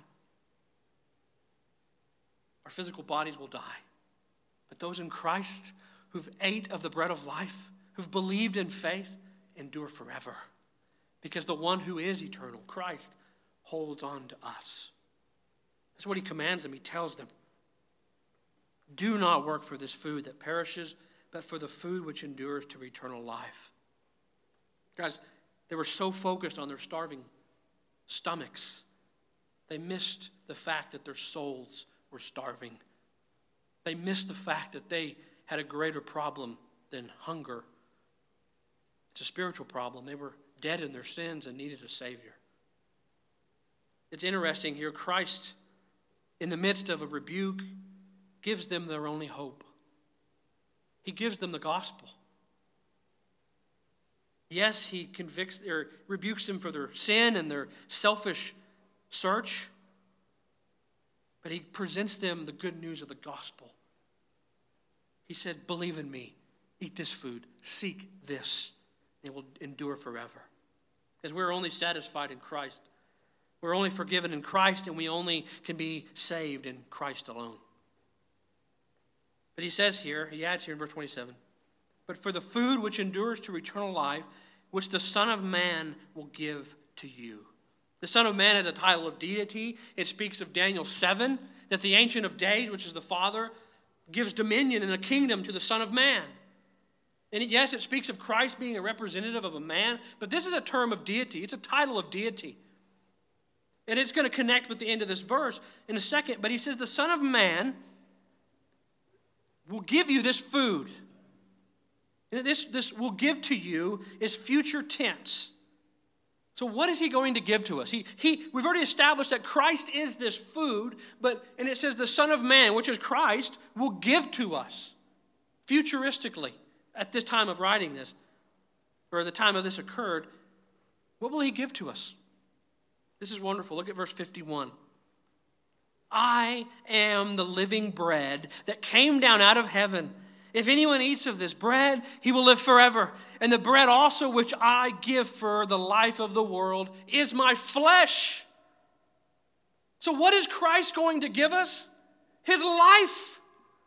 [SPEAKER 1] Our physical bodies will die. But those in Christ who've ate of the bread of life, who've believed in faith, endure forever. Because the one who is eternal, Christ, holds on to us. That's what he commands them. He tells them, do not work for this food that perishes, but for the food which endures to eternal life. Guys, they were so focused on their starving stomachs, they missed the fact that their souls were starving. They missed the fact that they had a greater problem than hunger. It's a spiritual problem. They were dead in their sins and needed a Savior. It's interesting here, Christ, in the midst of a rebuke, gives them their only hope. He gives them the gospel. Yes, he convicts or rebukes them for their sin and their selfish search, but he presents them the good news of the gospel. He said, believe in me, eat this food, seek this, and it will endure forever. Because we're only satisfied in Christ. We're only forgiven in Christ, and we only can be saved in Christ alone. But he says here, he adds here in verse twenty-seven, but for the food which endures to eternal life, which the Son of Man will give to you. The Son of Man is a title of deity. It speaks of Daniel seven, that the Ancient of Days, which is the Father, gives dominion and a kingdom to the Son of Man. And it, yes, it speaks of Christ being a representative of a man, but this is a term of deity. It's a title of deity. And it's going to connect with the end of this verse in a second. But he says, the Son of Man will give you this food. And this, this will give to you is future tense. So what is he going to give to us? He, he, we've already established that Christ is this food, but and it says the Son of Man, which is Christ, will give to us futuristically at this time of writing this, or the time of this occurred. What will he give to us? This is wonderful. Look at verse fifty-one. I am the living bread that came down out of heaven. If anyone eats of this bread, he will live forever. And the bread also which I give for the life of the world is my flesh. So what is Christ going to give us? His life.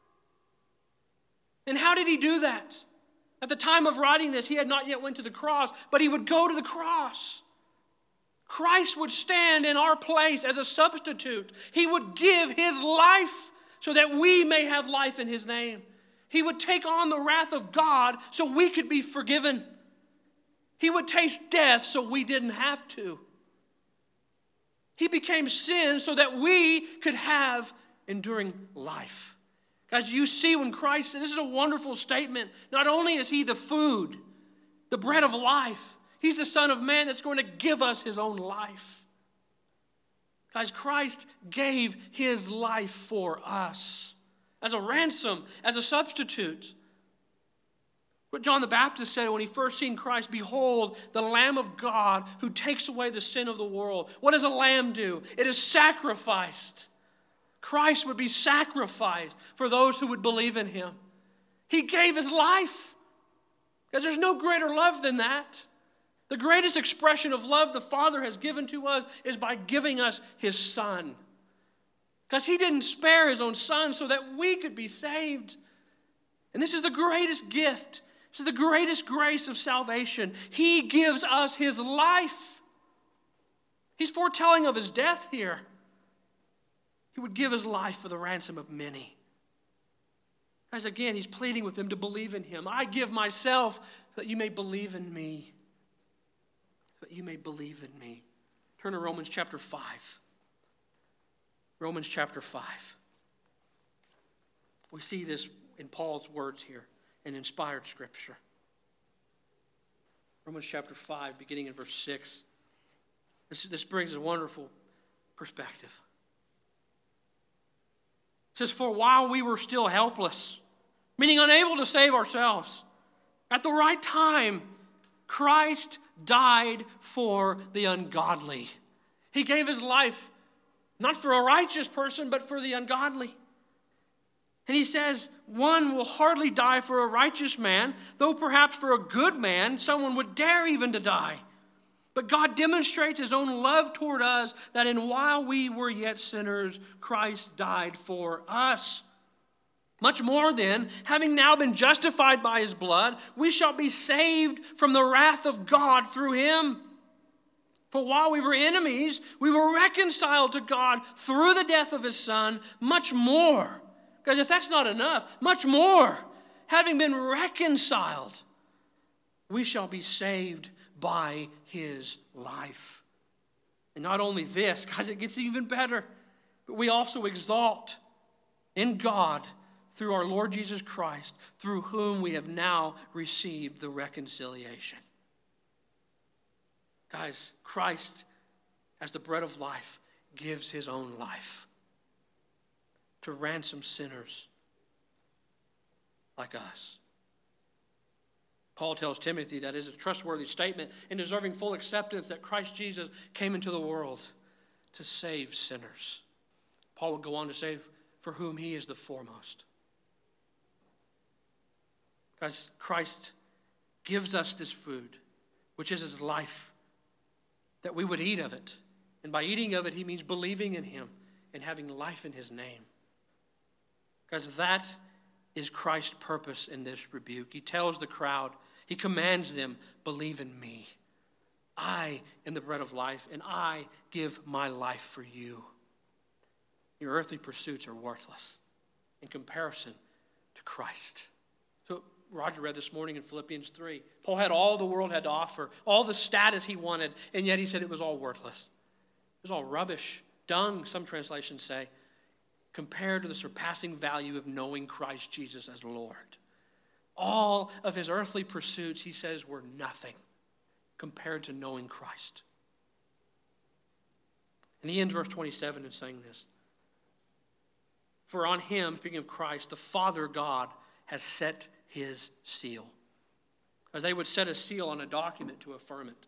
[SPEAKER 1] And how did he do that? At the time of writing this, he had not yet went to the cross, but he would go to the cross. Christ would stand in our place as a substitute. He would give his life so that we may have life in his name. He would take on the wrath of God so we could be forgiven. He would taste death so we didn't have to. He became sin so that we could have enduring life. Guys, you see when Christ, this is a wonderful statement. Not only is he the food, the bread of life, he's the Son of Man that's going to give us his own life. Guys, Christ gave his life for us as a ransom, as a substitute. What John the Baptist said when he first seen Christ, behold, the Lamb of God who takes away the sin of the world. What does a lamb do? It is sacrificed. Christ would be sacrificed for those who would believe in him. He gave his life. Because there's no greater love than that. The greatest expression of love the Father has given to us is by giving us his Son. Because he didn't spare his own Son so that we could be saved. And this is the greatest gift. This is the greatest grace of salvation. He gives us his life. He's foretelling of his death here. He would give his life for the ransom of many. Guys, again, he's pleading with them to believe in him. I give myself so that you may believe in me. So that you may believe in me. Turn to Romans chapter five. Romans chapter five. We see this in Paul's words here in inspired scripture. Romans chapter five, beginning in verse six. This, this brings a wonderful perspective. It says, for while we were still helpless, meaning unable to save ourselves, at the right time, Christ died for the ungodly. He gave his life not for a righteous person, but for the ungodly. And he says, one will hardly die for a righteous man, though perhaps for a good man, someone would dare even to die. But God demonstrates his own love toward us, that in while we were yet sinners, Christ died for us. Much more then, having now been justified by his blood, we shall be saved from the wrath of God through him. For while we were enemies, we were reconciled to God through the death of his Son. Much more, because if that's not enough, much more, having been reconciled, we shall be saved by his life. And not only this, guys, it gets even better, but we also exalt in God through our Lord Jesus Christ, through whom we have now received the reconciliation. Guys, Christ, as the bread of life, gives his own life to ransom sinners like us. Paul tells Timothy that is a trustworthy statement and deserving full acceptance that Christ Jesus came into the world to save sinners. Paul would go on to say, for whom he is the foremost. Guys, Christ gives us this food, which is his life, that we would eat of it. And by eating of it, he means believing in him and having life in his name. Guys, that is Christ's purpose in this rebuke. He tells the crowd, he commands them, believe in me. I am the bread of life, and I give my life for you. Your earthly pursuits are worthless in comparison to Christ. So Roger read this morning in Philippians three. Paul had all the world had to offer, all the status he wanted, and yet he said it was all worthless. It was all rubbish, dung, some translations say, compared to the surpassing value of knowing Christ Jesus as Lord. All of his earthly pursuits, he says, were nothing compared to knowing Christ. And he ends verse twenty-seven in saying this. For on him, speaking of Christ, the Father God has set his seal. As they would set a seal on a document to affirm it.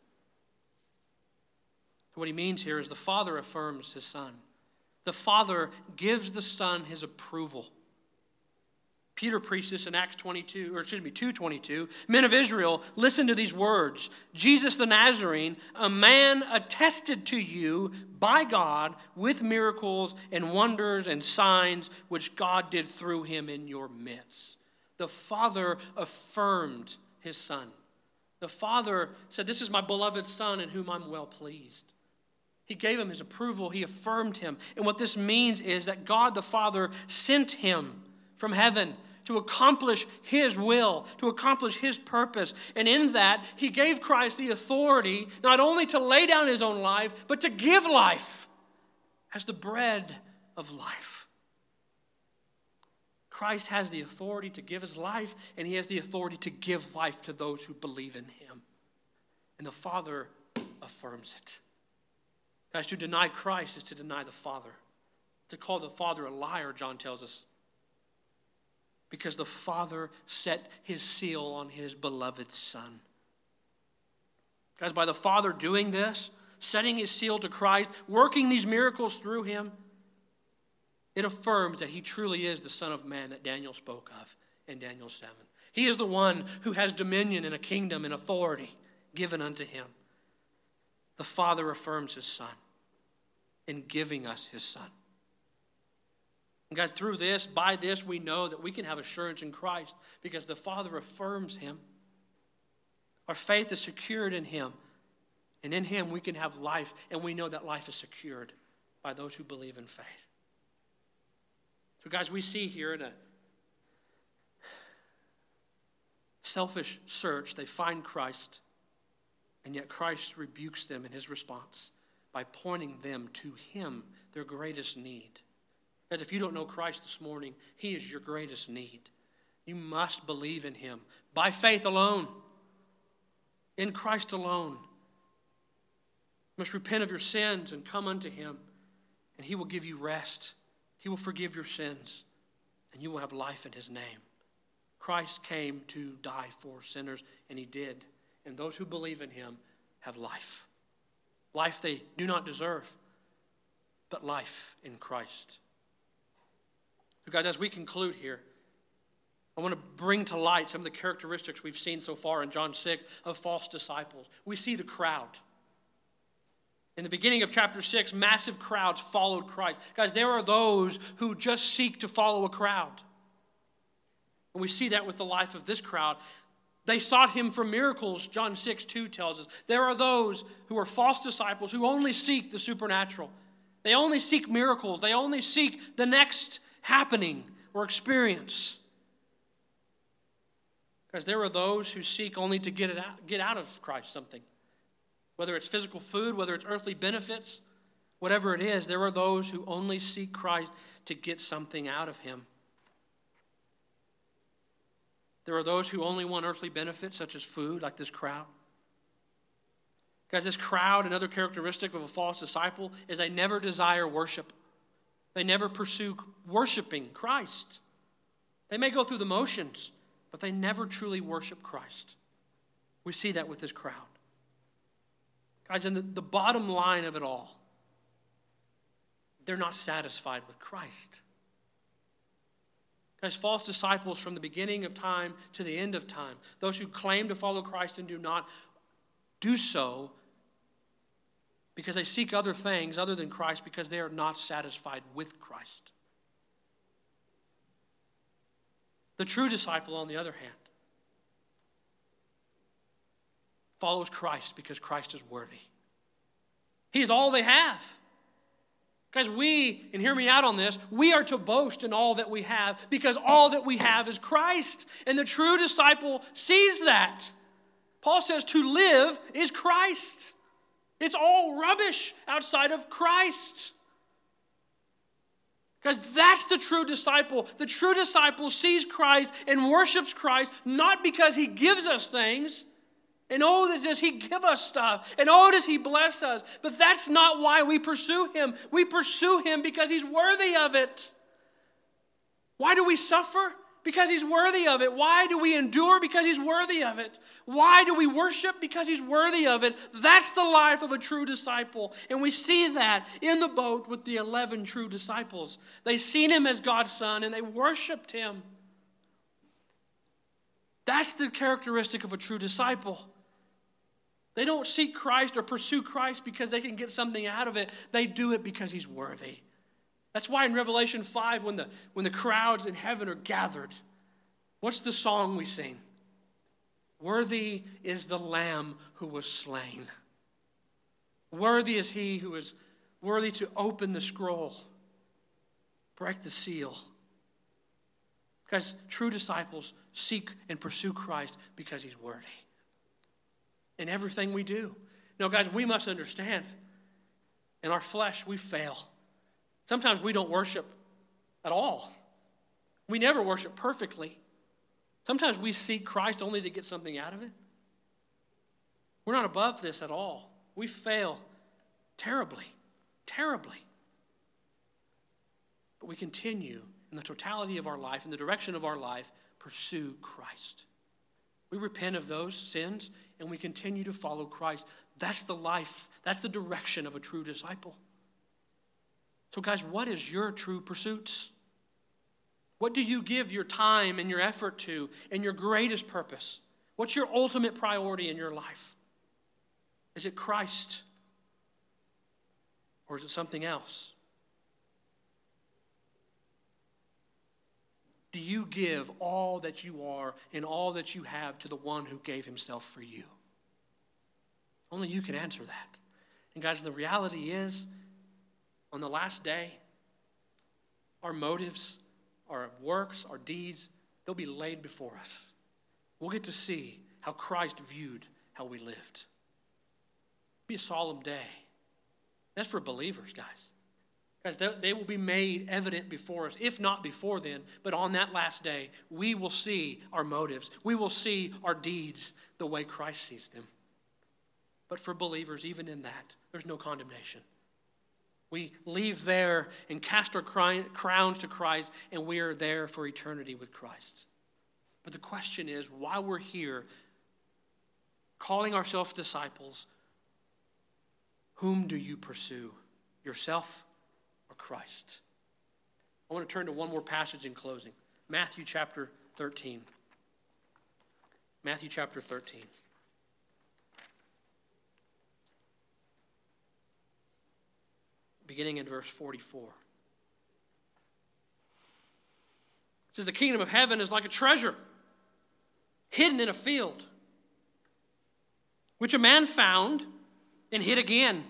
[SPEAKER 1] So what he means here is the Father affirms his Son. The Father gives the Son his approval. Peter preached this in Acts twenty-two, or excuse me, two twenty-two. Men of Israel, listen to these words. Jesus the Nazarene, a man attested to you by God with miracles and wonders and signs which God did through him in your midst. The Father affirmed his Son. The Father said, this is my beloved Son in whom I'm well pleased. He gave him his approval. He affirmed him. And what this means is that God the Father sent him from heaven to accomplish his will, to accomplish his purpose. And in that, he gave Christ the authority not only to lay down his own life, but to give life as the bread of life. Christ has the authority to give his life, and he has the authority to give life to those who believe in him. And the Father affirms it. Guys, to deny Christ is to deny the Father. To call the Father a liar, John tells us. Because the Father set his seal on his beloved Son. Guys, by the Father doing this, setting his seal to Christ, working these miracles through him, it affirms that he truly is the Son of Man that Daniel spoke of in Daniel seven. He is the one who has dominion and a kingdom and authority given unto him. The Father affirms his Son in giving us his Son. And guys, through this, by this, we know that we can have assurance in Christ because the Father affirms him. Our faith is secured in him. And in him, we can have life, and we know that life is secured by those who believe in faith. So guys, we see here in a selfish search, they find Christ, and yet Christ rebukes them in his response by pointing them to him, their greatest need. Guys, if you don't know Christ this morning, he is your greatest need. You must believe in him by faith alone, in Christ alone. You must repent of your sins and come unto him, and he will give you rest. He will forgive your sins, and you will have life in his name. Christ came to die for sinners, and he did. And those who believe in him have life. Life they do not deserve, but life in Christ. So guys, as we conclude here, I want to bring to light some of the characteristics we've seen so far in John six of false disciples. We see the crowd. In the beginning of chapter six, massive crowds followed Christ. Guys, there are those who just seek to follow a crowd. And we see that with the life of this crowd. They sought him for miracles, John six two tells us. There are those who are false disciples who only seek the supernatural. They only seek miracles. They only seek the next happening or experience. Because there are those who seek only to get it out, get out of Christ something. Whether it's physical food, whether it's earthly benefits, whatever it is, there are those who only seek Christ to get something out of him. There are those who only want earthly benefits, such as food, like this crowd. Guys, this crowd, another characteristic of a false disciple, is they never desire worship. They never pursue worshiping Christ. They may go through the motions, but they never truly worship Christ. We see that with this crowd. Guys, and the, the bottom line of it all, they're not satisfied with Christ. Guys, false disciples from the beginning of time to the end of time, those who claim to follow Christ and do not, do so because they seek other things other than Christ because they are not satisfied with Christ. The true disciple, on the other hand, follows Christ because Christ is worthy. He's all they have. Guys, we, and hear me out on this, we are to boast in all that we have because all that we have is Christ. And the true disciple sees that. Paul says to live is Christ. It's all rubbish outside of Christ. Guys, that's the true disciple. The true disciple sees Christ and worships Christ not because he gives us things, and oh, does he give us stuff, and oh, does he bless us. But that's not why we pursue him. We pursue him because he's worthy of it. Why do we suffer? Because he's worthy of it. Why do we endure? Because he's worthy of it. Why do we worship? Because he's worthy of it. That's the life of a true disciple. And we see that in the boat with the eleven true disciples. They seen him as God's son and they worshiped him. That's the characteristic of a true disciple. They don't seek Christ or pursue Christ because they can get something out of it. They do it because he's worthy. That's why in Revelation five, when the, when the crowds in heaven are gathered, what's the song we sing? Worthy is the Lamb who was slain. Worthy is he who is worthy to open the scroll, break the seal. Guys, true disciples seek and pursue Christ because he's worthy. In everything we do. Now, guys, we must understand, in our flesh, we fail. Sometimes we don't worship at all. We never worship perfectly. Sometimes we seek Christ only to get something out of it. We're not above this at all. We fail terribly, terribly. But we continue in the totality of our life, in the direction of our life, pursue Christ. We repent of those sins and we continue to follow Christ. That's the life, that's the direction of a true disciple. So guys, what is your true pursuits? What do you give your time and your effort to and your greatest purpose? What's your ultimate priority in your life? Is it Christ? Or is it something else? Do you give all that you are and all that you have to the one who gave himself for you? Only you can answer that. And guys, the reality is, on the last day, our motives, our works, our deeds, they'll be laid before us. We'll get to see how Christ viewed how we lived. It'll be a solemn day. That's for believers, guys. Guys, they, they will be made evident before us, if not before then, but on that last day, we will see our motives. We will see our deeds the way Christ sees them. But for believers, even in that, there's no condemnation. We leave there and cast our crowns to Christ, and we are there for eternity with Christ. But the question is, while we're here, calling ourselves disciples, whom do you pursue? Yourself or Christ? I want to turn to one more passage in closing. Matthew chapter thirteen. Matthew chapter thirteen. Beginning in verse forty-four. It says, the kingdom of heaven is like a treasure hidden in a field, which a man found and hid again.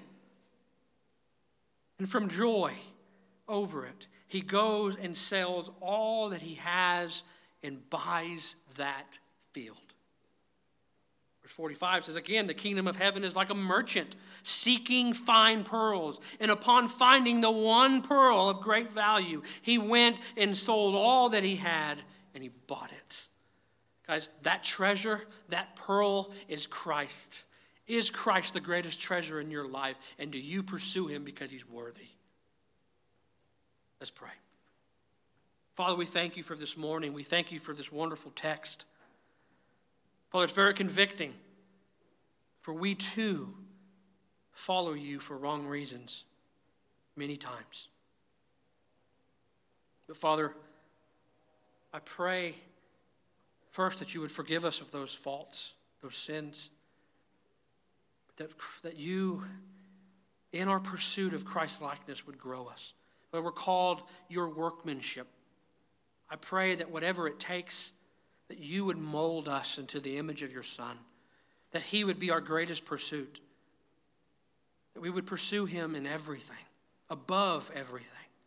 [SPEAKER 1] And from joy over it, he goes and sells all that he has and buys that field. Verse forty-five says, again, the kingdom of heaven is like a merchant seeking fine pearls. And upon finding the one pearl of great value, he went and sold all that he had and he bought it. Guys, that treasure, that pearl is Christ. Is Christ the greatest treasure in your life? And do you pursue him because he's worthy? Let's pray. Father, we thank you for this morning. We thank you for this wonderful text. Father, it's very convicting. For we too follow you for wrong reasons many times. But Father, I pray first that you would forgive us of those faults, those sins, that, that you, in our pursuit of Christ-likeness, would grow us. But we're called your workmanship. I pray that whatever it takes, that you would mold us into the image of your Son, that he would be our greatest pursuit, that we would pursue him in everything, above everything.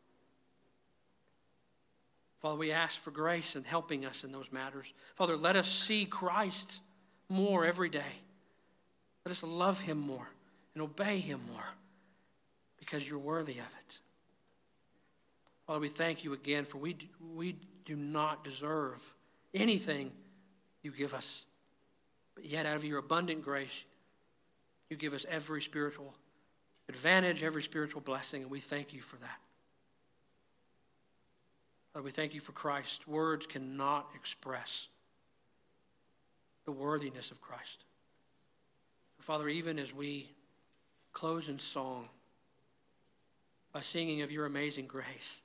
[SPEAKER 1] Father, we ask for grace in helping us in those matters. Father, let us see Christ more every day. Let us love him more and obey him more because you're worthy of it. Father, we thank you again for we do, we do not deserve anything you give us. But yet out of your abundant grace, you give us every spiritual advantage, every spiritual blessing, and we thank you for that. Father, we thank you for Christ. Words cannot express the worthiness of Christ. Father, even as we close in song by singing of your amazing grace,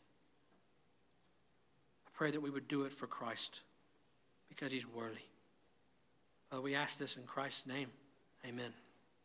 [SPEAKER 1] I pray that we would do it for Christ because he's worthy. Father, we ask this in Christ's name. Amen.